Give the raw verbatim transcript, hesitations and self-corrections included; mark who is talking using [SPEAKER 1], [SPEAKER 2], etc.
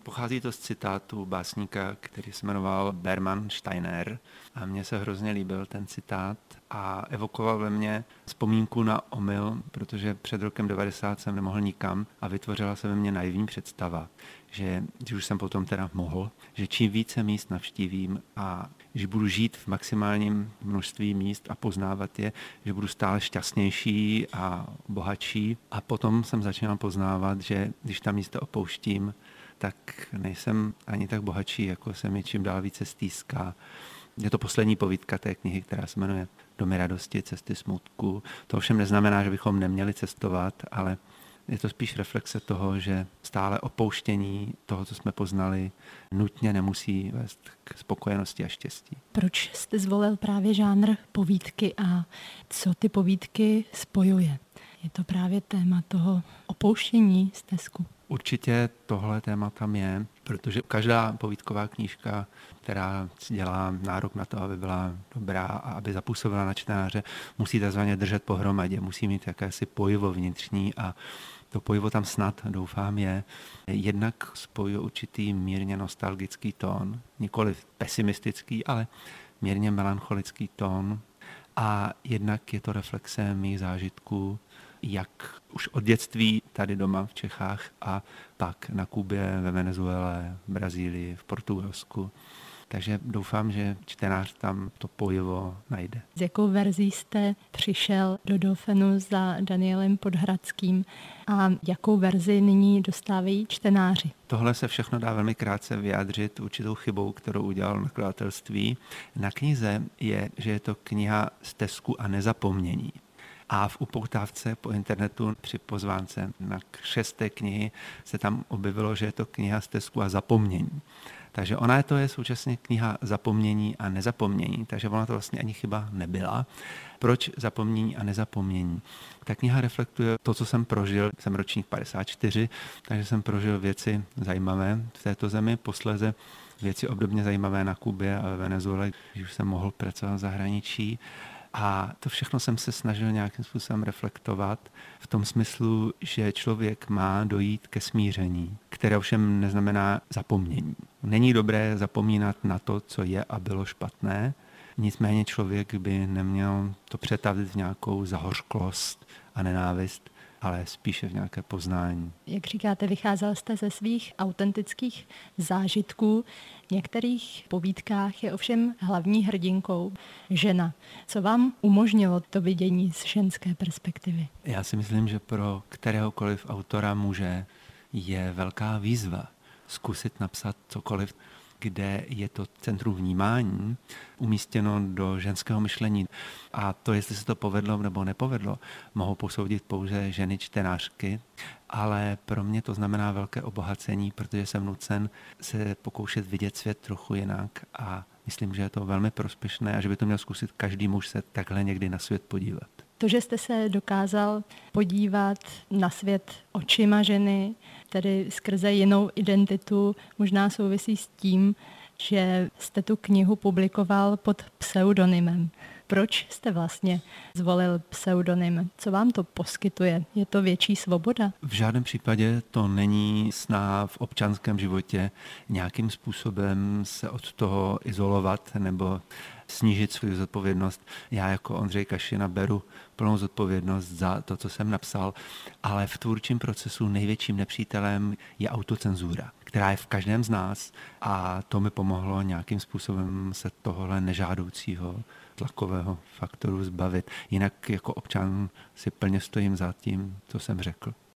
[SPEAKER 1] Pochází to z citátu básníka, který se jmenoval Berman Steiner a mně se hrozně líbil ten citát a evokoval ve mně vzpomínku na omyl, protože před rokem devadesát jsem nemohl nikam a vytvořila se ve mně naivní představa, že když už jsem potom teda mohl, že čím více míst navštívím a že budu žít v maximálním množství míst a poznávat je, že budu stále šťastnější a bohatší. A potom jsem začal poznávat, že když ta místa opouštím, tak nejsem ani tak bohatší, jako se mi čím dál více stýská. Je to poslední povídka té knihy, která se jmenuje Domy radosti, cesty smutku. To ovšem neznamená, že bychom neměli cestovat, ale je to spíš reflexe toho, že stále opouštění toho, co jsme poznali, nutně nemusí vést k spokojenosti a štěstí.
[SPEAKER 2] Proč jste zvolil právě žánr povídky a co ty povídky spojuje? Je to právě téma toho opouštění stezku?
[SPEAKER 1] Určitě tohle téma tam je, protože každá povídková knížka, která dělá nárok na to, aby byla dobrá a aby zapůsobila na čtenáře, musí takzvaně držet pohromadě, musí mít jakési pojivo vnitřní a to pojivo tam snad, doufám, je. Jednak spojuje určitý mírně nostalgický tón, nikoli pesimistický, ale mírně melancholický tón. A jednak je to reflexe mých zážitků, jak už od dětství tady doma v Čechách a pak na Kubě, ve Venezuele, v Brazílii, v Portugalsku. Takže doufám, že čtenář tam to pojivo najde.
[SPEAKER 2] S jakou verzí jste přišel do Dauphinu za Danielem Podhradským a jakou verzi nyní dostávají čtenáři?
[SPEAKER 1] Tohle se všechno dá velmi krátce vyjádřit určitou chybou, kterou udělal nakladatelství. Na knize je, že je to kniha stezku a nezapomnění. A v upoutávce po internetu při pozvánce na šesté knihy se tam objevilo, že je to kniha stezku a zapomnění. Takže ona je to je současně kniha zapomnění a nezapomnění, takže ona to vlastně ani chyba nebyla. Proč zapomnění a nezapomnění? Ta kniha reflektuje to, co jsem prožil, jsem ročník padesát čtyři, takže jsem prožil věci zajímavé v této zemi, posléze věci obdobně zajímavé na Kubě a ve Venezuele, když už jsem mohl pracovat v zahraničí. A to všechno jsem se snažil nějakým způsobem reflektovat v tom smyslu, že člověk má dojít ke smíření, které ovšem neznamená zapomnění. Není dobré zapomínat na to, co je a bylo špatné, nicméně člověk by neměl to přetavit v nějakou zahořklost a nenávist, ale spíše v nějaké poznání.
[SPEAKER 2] Jak říkáte, vycházel jste ze svých autentických zážitků. V některých povídkách je ovšem hlavní hrdinkou žena. Co vám umožnilo to vidění z ženské perspektivy?
[SPEAKER 1] Já si myslím, že pro kteréhokoliv autora muže je velká výzva zkusit napsat cokoliv, kde je to centrum vnímání umístěno do ženského myšlení. A to, jestli se to povedlo nebo nepovedlo, mohou posoudit pouze ženy čtenářky, ale pro mě to znamená velké obohacení, protože jsem nucen se pokoušet vidět svět trochu jinak a myslím, že je to velmi prospěšné a že by to měl zkusit každý muž se takhle někdy na svět podívat.
[SPEAKER 2] To, že jste se dokázal podívat na svět očima ženy, tedy skrze jinou identitu, možná souvisí s tím, že jste tu knihu publikoval pod pseudonymem. Proč jste vlastně zvolil pseudonym? Co vám to poskytuje? Je to větší svoboda?
[SPEAKER 1] V žádném případě to není snaha v občanském životě nějakým způsobem se od toho izolovat nebo snížit svou zodpovědnost. Já jako Ondřej Kašina beru plnou zodpovědnost za to, co jsem napsal, ale v tvůrčím procesu největším nepřítelem je autocenzura, která je v každém z nás a to mi pomohlo nějakým způsobem se tohle nežádoucího tlakového faktoru zbavit. Jinak jako občan si plně stojím za tím, co jsem řekl.